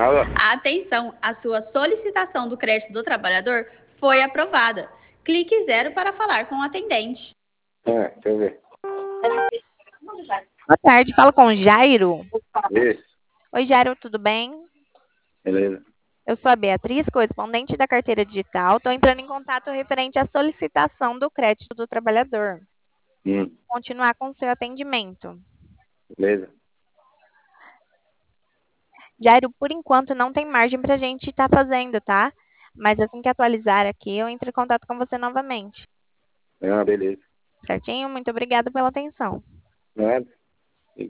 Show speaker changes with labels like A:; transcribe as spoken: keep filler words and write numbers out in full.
A: Fala.
B: Atenção, a sua solicitação do crédito do trabalhador foi aprovada. Clique zero para falar com o atendente.
A: É, deixa eu ver.
C: Boa tarde, falo com o Jairo.
A: Isso,
C: Oi, Jairo, tudo bem?
A: beleza.
C: Eu sou a Beatriz, correspondente da carteira digital. Estou entrando em contato referente à solicitação do crédito do trabalhador.
A: Hum,
C: Continuar com o seu atendimento.
A: beleza.
C: Jairo, por enquanto não tem margem para a gente estar fazendo, tá? Mas assim que atualizar aqui, eu entro em contato com você novamente.
A: Ah, beleza.
C: Certinho? Muito obrigada pela atenção.
A: Nada.